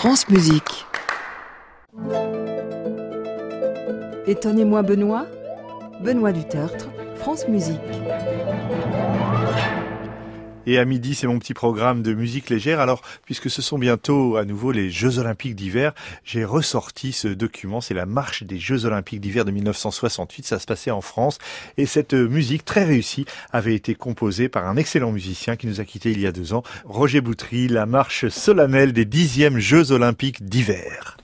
France Musique. Étonnez-moi Benoît Dutertre, France Musique. Et à midi, c'est mon petit programme de musique légère. Alors, puisque ce sont bientôt à nouveau les Jeux Olympiques d'hiver, j'ai ressorti ce document. C'est la marche des Jeux Olympiques d'hiver de 1968. Ça se passait en France. Et cette musique très réussie avait été composée par un excellent musicien qui nous a quittés il y a 2 ans, Roger Boutry, la marche solennelle des 10e Jeux Olympiques d'hiver.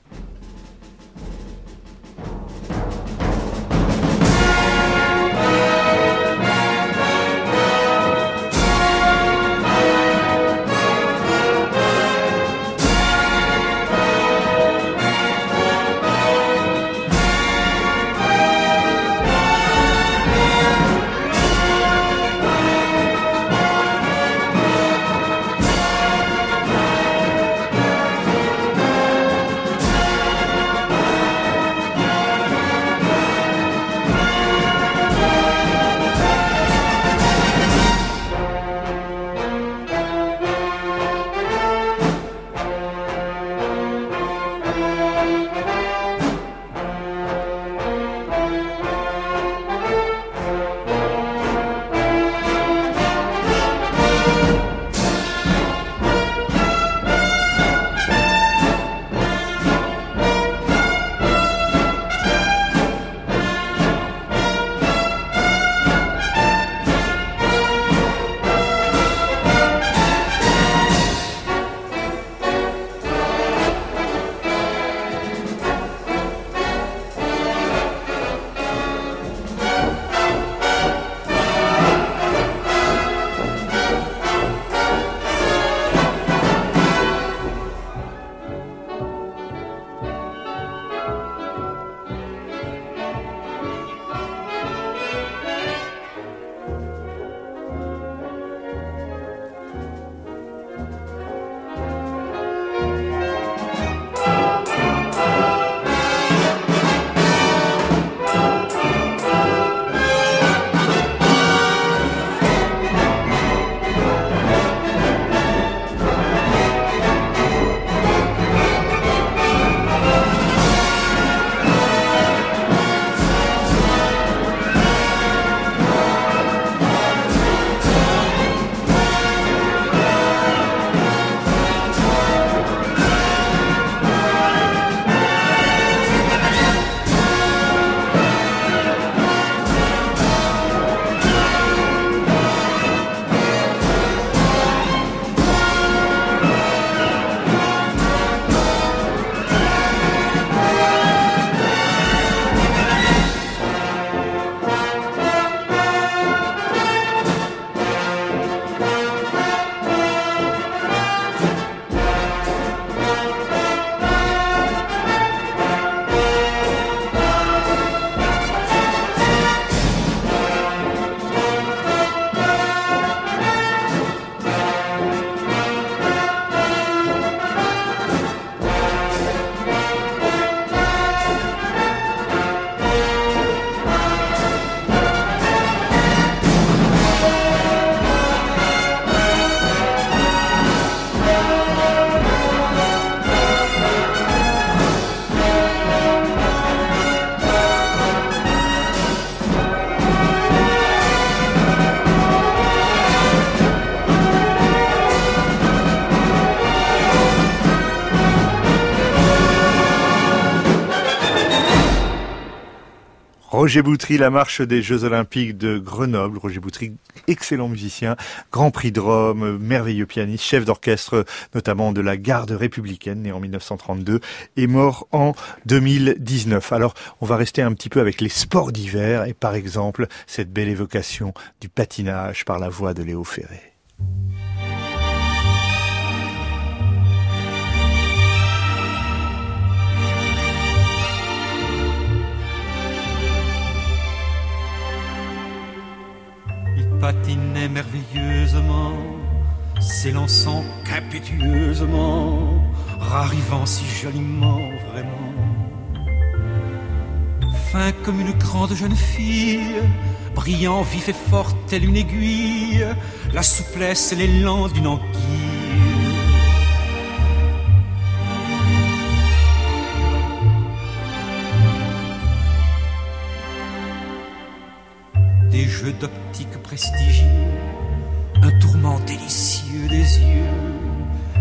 Roger Boutry, la marche des Jeux Olympiques de Grenoble. Roger Boutry, excellent musicien, Grand Prix de Rome, merveilleux pianiste, chef d'orchestre notamment de la Garde républicaine, né en 1932 et mort en 2019. Alors, on va rester un petit peu avec les sports d'hiver et par exemple, cette belle évocation du patinage par la voix de Léo Ferré. Patinait merveilleusement, s'élançant impétueusement, rarrivant si joliment vraiment. Fin comme une grande jeune fille, brillant, vif et fort telle une aiguille, la souplesse et l'élan d'une anguille.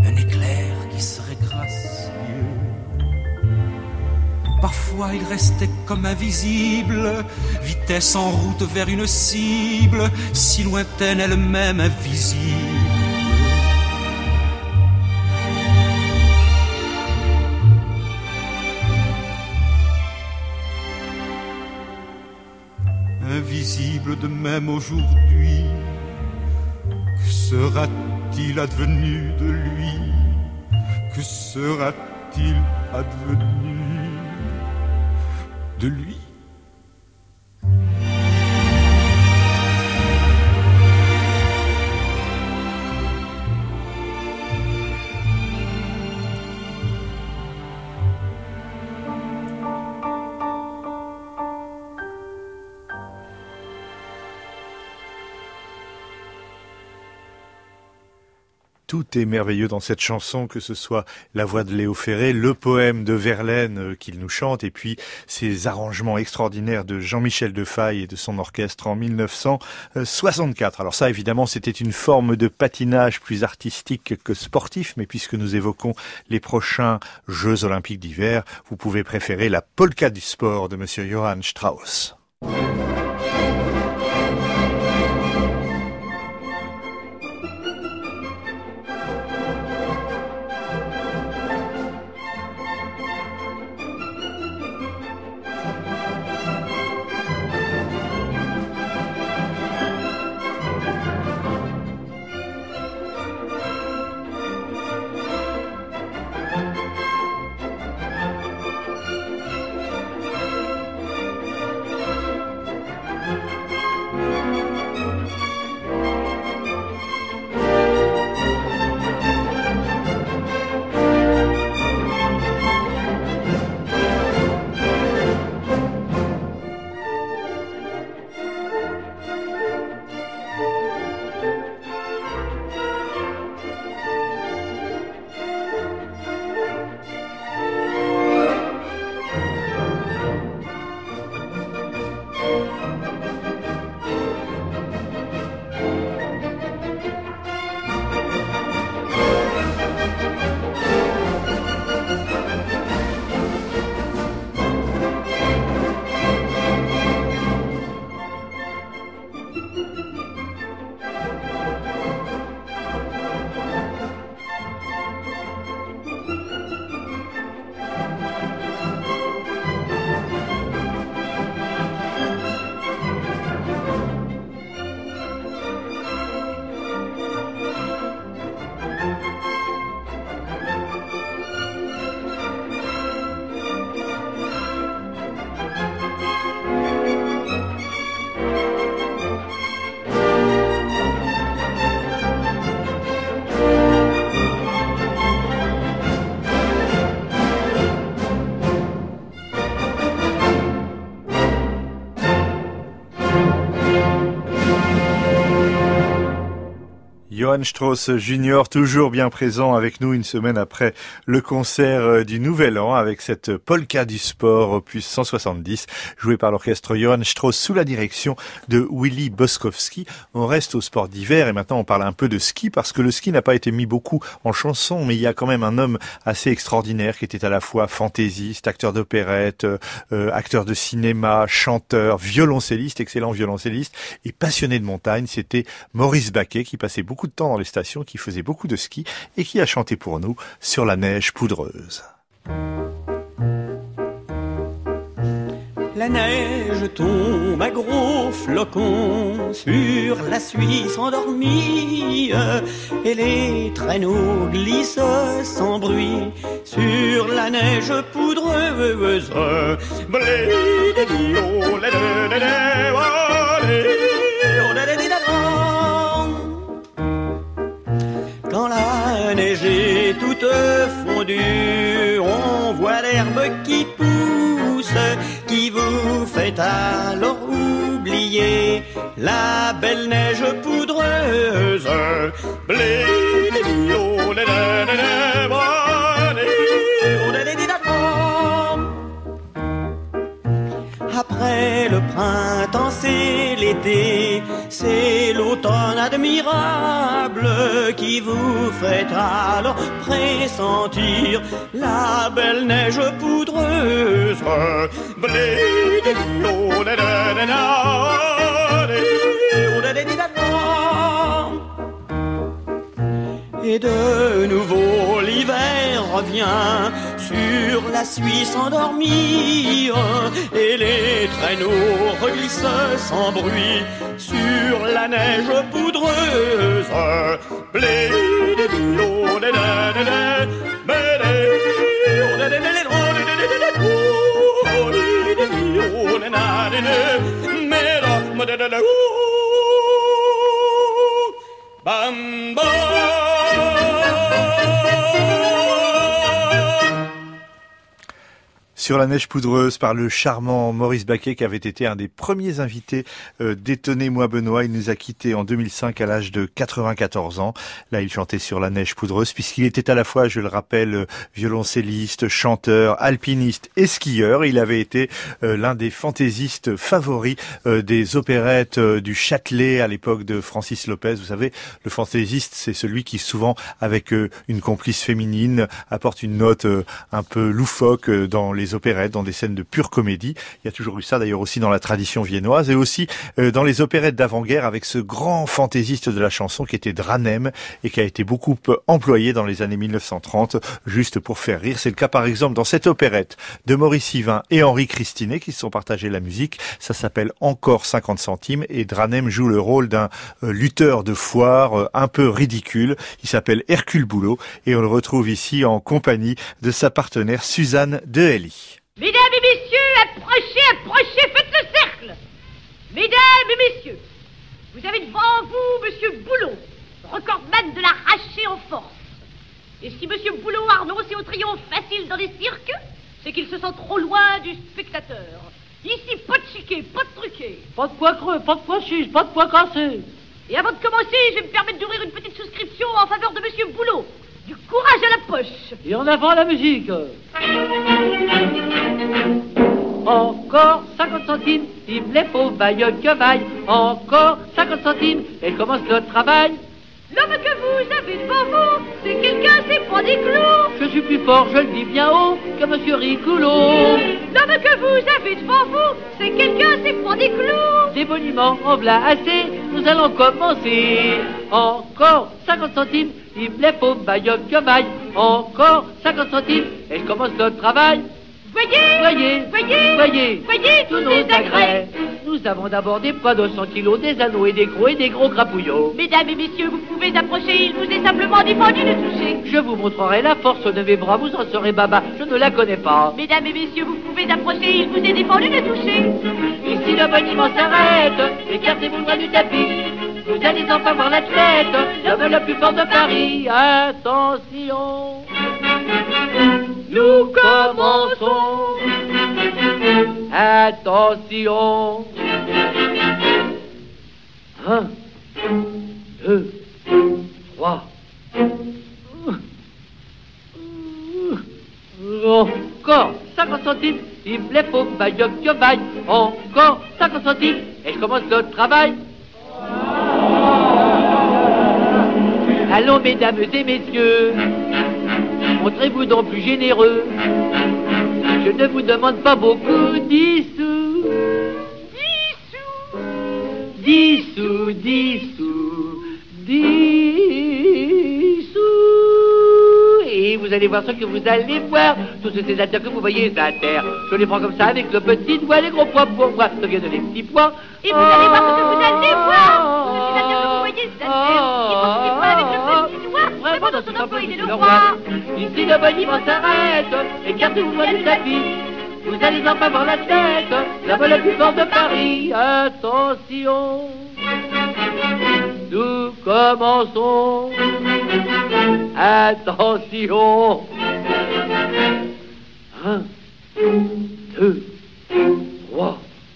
un éclair qui serait gracieux. Parfois il restait comme invisible, vitesse en route vers une cible, si lointaine elle-même invisible. Invisible de même aujourd'hui, que sera-t-il advenu de lui? Que sera-t-il advenu de lui? Tout est merveilleux dans cette chanson, que ce soit la voix de Léo Ferré, le poème de Verlaine qu'il nous chante, et puis ces arrangements extraordinaires de Jean-Michel Defaille et de son orchestre en 1964. Alors ça, évidemment, c'était une forme de patinage plus artistique que sportif, mais puisque nous évoquons les prochains Jeux Olympiques d'hiver, vous pouvez préférer la polka du sport de Monsieur Johann Strauss. Johann Strauss Junior, toujours bien présent avec nous une semaine après le concert du Nouvel An avec cette polka du sport opus 170 jouée par l'orchestre Johann Strauss sous la direction de Willy Boskowski. On reste au sport d'hiver et maintenant on parle un peu de ski parce que le ski n'a pas été mis beaucoup en chanson, mais il y a quand même un homme assez extraordinaire qui était à la fois fantaisiste, acteur d'opérette, acteur de cinéma, chanteur, violoncelliste, excellent violoncelliste et passionné de montagne. C'était Maurice Baquet qui passait beaucoup de temps dans les stations, qui faisait beaucoup de ski et qui a chanté pour nous Sur la neige poudreuse. La neige tombe à gros flocons sur la Suisse endormie et les traîneaux glissent sans bruit sur la neige poudreuse. Quand la neige est toute fondue, on voit l'herbe qui pousse, qui vous fait alors oublier la belle neige poudreuse. Après le printemps, c'est l'été, c'est l'automne admirable qui vous fait alors pressentir la belle neige poudreuse. Et de nouveau l'hiver revient sur la Suisse endormie, et les traîneaux reglissent sans bruit sur la neige poudreuse. Bam, bam. Sur la neige poudreuse par le charmant Maurice Baquet qui avait été un des premiers invités d'Étonnez-moi Benoît. Il nous a quittés en 2005 à l'âge de 94 ans. Là, il chantait sur la neige poudreuse puisqu'il était à la fois, je le rappelle, violoncelliste, chanteur, alpiniste et skieur. Il avait été l'un des fantaisistes favoris des opérettes du Châtelet à l'époque de Francis Lopez. Vous savez, le fantaisiste, c'est celui qui souvent, avec une complice féminine, apporte une note un peu loufoque dans les opérettes, dans des scènes de pure comédie. Il y a toujours eu ça d'ailleurs aussi dans la tradition viennoise et aussi dans les opérettes d'avant-guerre avec ce grand fantaisiste de la chanson qui était Dranem et qui a été beaucoup employé dans les années 1930 juste pour faire rire. C'est le cas par exemple dans cette opérette de Maurice Yvain et Henri Christinet qui se sont partagés la musique. Ça s'appelle Encore 50 centimes et Dranem joue le rôle d'un lutteur de foire un peu ridicule. Il s'appelle Hercule Boulot et on le retrouve ici en compagnie de sa partenaire Suzanne Dehelly. Mesdames et messieurs, approchez, approchez, faites le cercle. Mesdames et messieurs, vous avez devant vous Monsieur Boulot, recordman de l'arraché en force. Et si Monsieur Boulot a renoncé au triomphe facile dans les cirques, c'est qu'il se sent trop loin du spectateur. Ici, pas de chiquet, pas de truqué. Pas de poids creux, pas de poids chiche, pas de poids cassé. Et avant de commencer, je vais me permettre d'ouvrir une petite souscription en faveur de Monsieur Boulot. Du courage à la poche. Et en avant la musique. Encore 50 centimes, il me les faut, vaille que vaille. Encore 50 centimes, et commence le travail. L'homme que vous avez devant vous, c'est quelqu'un, c'est pas des clous. Je suis plus fort, je le dis bien haut, que Monsieur Ricoulot. L'homme que vous avez devant vous, c'est quelqu'un, c'est pas des clous. Des boniments en v'là assez, nous allons commencer. Encore 50 centimes, il me les faut, vaille que vaille. Encore 50 centimes, et je commence le travail. Voyez, voyez, tous nos agrès. Nous avons d'abord des poids de 100 kilos, des anneaux et des crocs et des gros crapouillots. Mesdames et messieurs, vous pouvez approcher, il vous est simplement défendu de toucher. Je vous montrerai la force de mes bras, vous en serez baba, je ne la connais pas. Mesdames et messieurs, vous pouvez approcher, il vous est défendu de toucher. Ici le boniment s'arrête, écartez-vous loin du tapis. Vous allez enfin voir l'athlète, l'homme le plus fort de Paris. Attention, nous commençons. Attention. 1, 2, 3. Encore 50 centimes, il me les faut, vaille que vaille. Encore 50 centimes, et je commence le travail. Allons, mesdames et messieurs, montrez-vous donc plus généreux. Je ne vous demande pas beaucoup, 10 sous. 10 sous, 10 sous, 10 sous. Et vous allez voir ce que vous allez voir. Tous ces sénateurs que vous voyez à terre, je les prends comme ça avec le petit doigt, les gros pois pour moi deviennent des petits pois. Et vous allez voir ce que vous allez voir. Tous ces sénateurs que vous voyez à terre, qui prend ce petit doigt avec le petit doigt, vraiment dans son emploi, il est le roi. Ici le boniment s'arrête, écartez-vous loin du tapis. Vous allez enfin voir la tête, l'homme le plus fort de Paris. Attention, nous commençons. Attention. 1, 2, 3.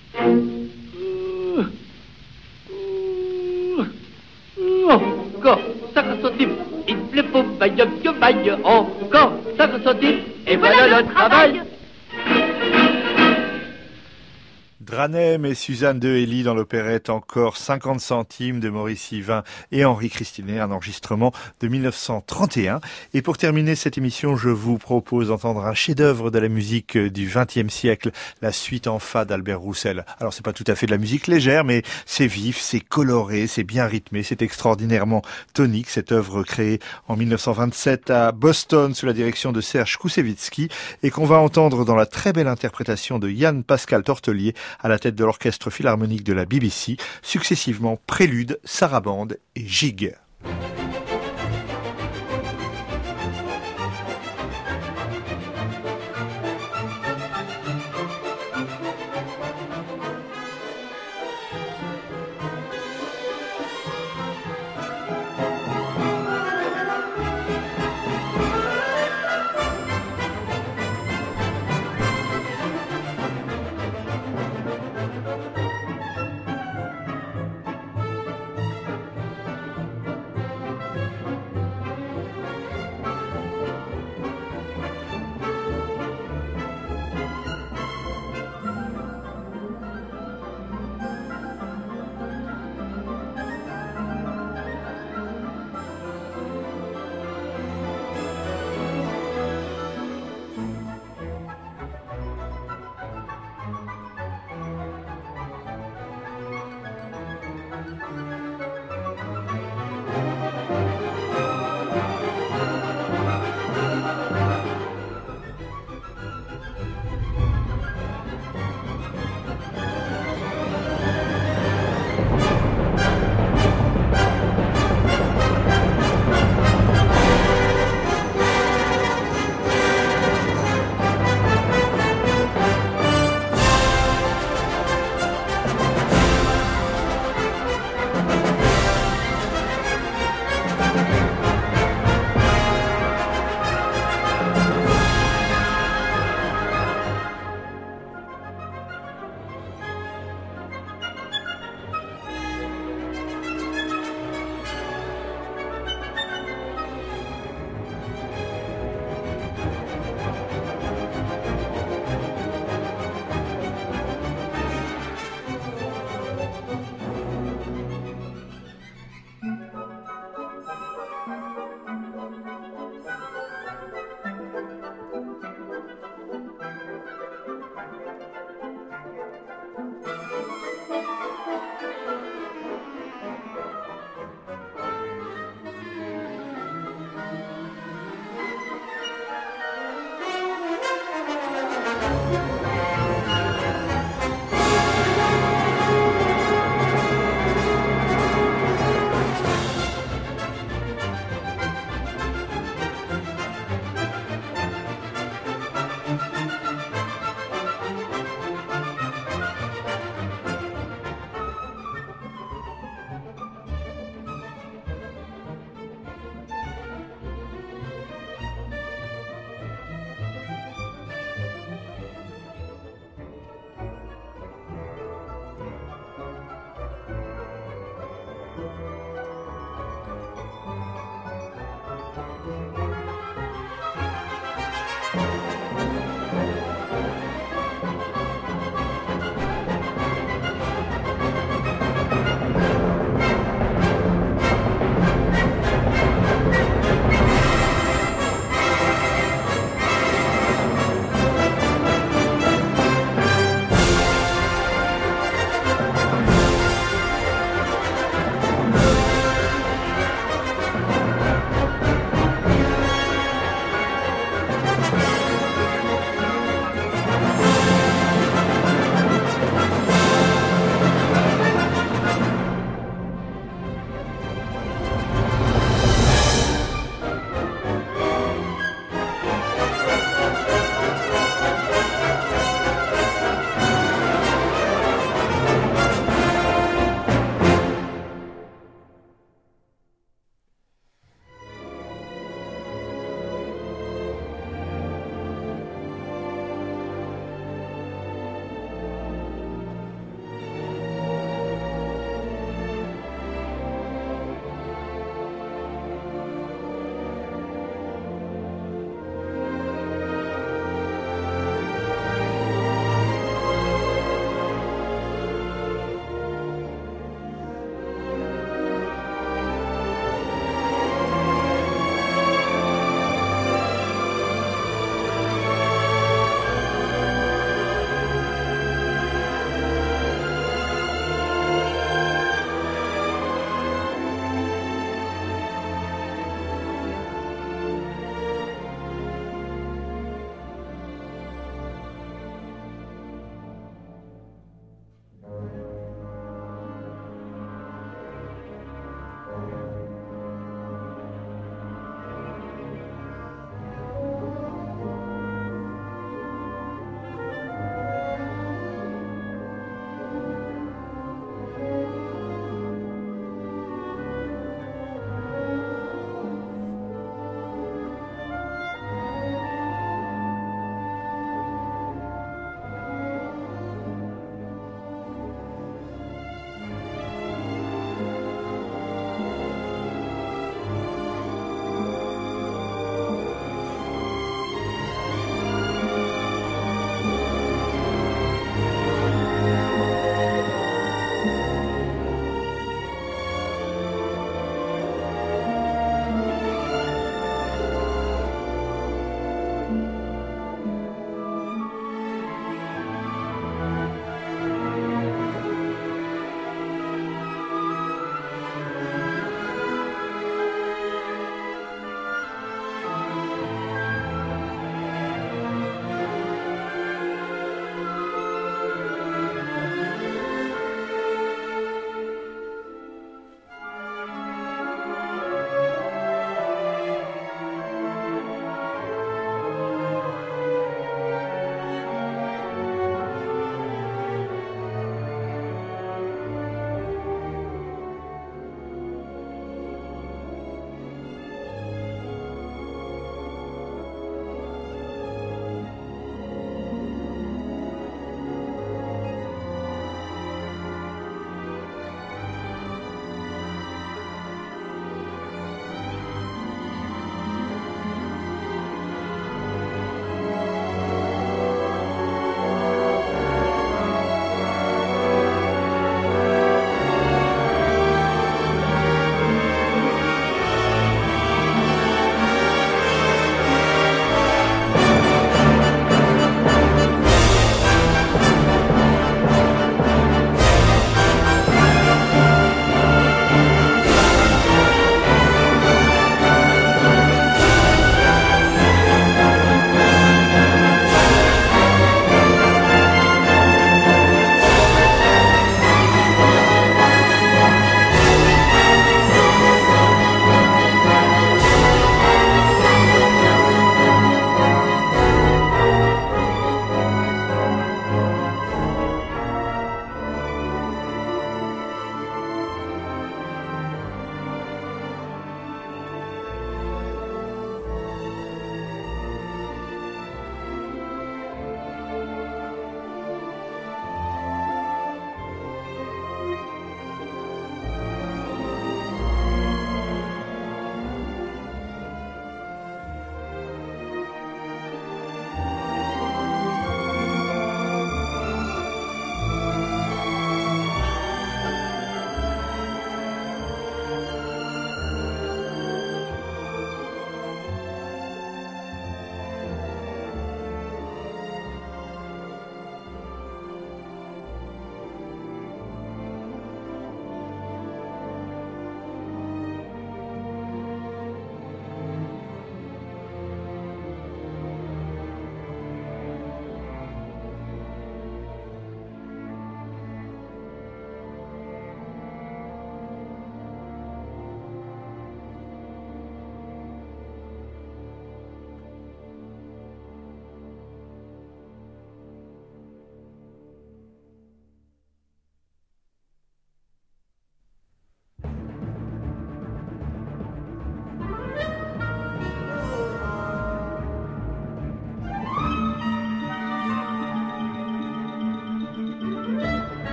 Encore 50 centimes, il me faut, vaille que vaille. Encore 50 centimes, et voilà le travail. Dranem et Suzanne de Helly dans l'opérette Encore 50 centimes de Maurice Yvain et Henri Christinet, un enregistrement de 1931. Et pour terminer cette émission, je vous propose d'entendre un chef-d'œuvre de la musique du XXe siècle, la suite en fa d'Albert Roussel. Alors c'est pas tout à fait de la musique légère, mais c'est vif, c'est coloré, c'est bien rythmé, c'est extraordinairement tonique. Cette œuvre créée en 1927 à Boston sous la direction de Serge Koussevitzky et qu'on va entendre dans la très belle interprétation de Yann Pascal Tortelier à la tête de l'orchestre philharmonique de la BBC, successivement Prélude, Sarabande et Gigue.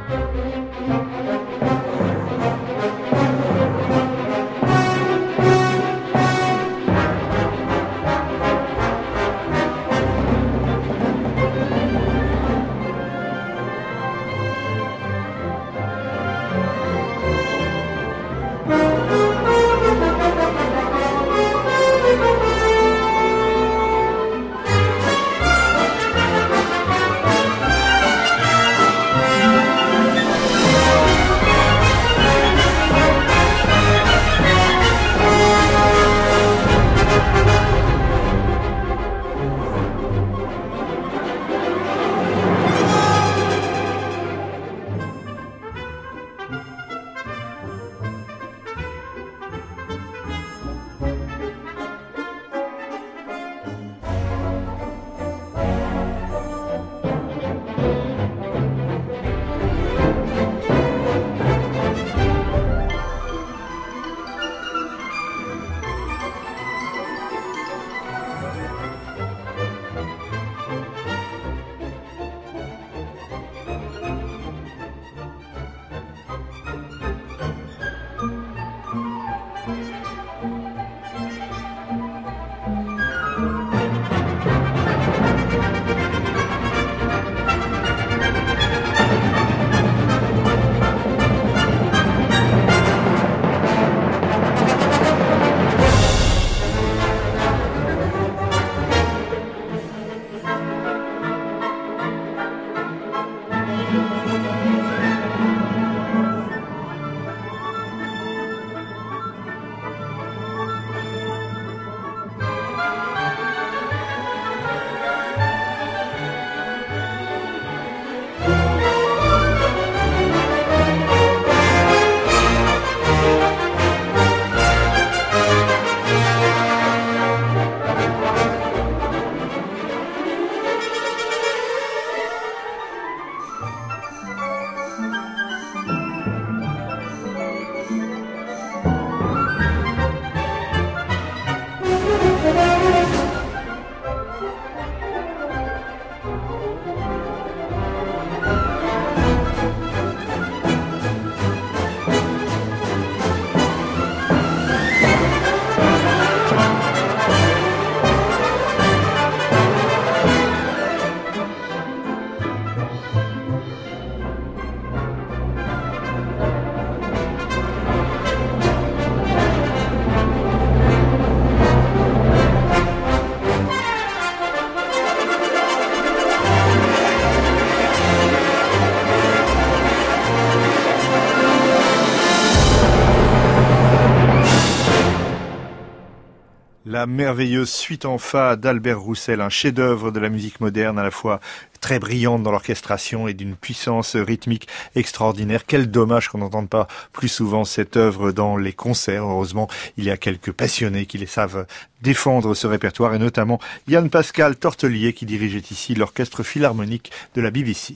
La merveilleuse suite en fa d'Albert Roussel, un chef-d'œuvre de la musique moderne, à la fois très brillante dans l'orchestration et d'une puissance rythmique extraordinaire. Quel dommage qu'on n'entende pas plus souvent cette œuvre dans les concerts. Heureusement, il y a quelques passionnés qui les savent défendre ce répertoire, et notamment Yann-Pascal Tortelier qui dirigeait ici l'orchestre philharmonique de la BBC.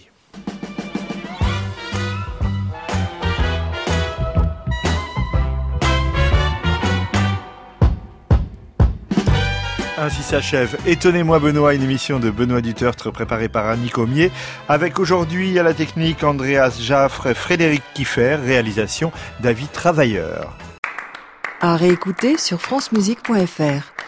Ainsi s'achève Étonnez-moi Benoît, une émission de Benoît Dutertre préparée par Annie Comier, avec aujourd'hui à la technique Andreas Jaffre, Frédéric Kiffer, réalisation David Travailleur. À réécouter sur francemusique.fr.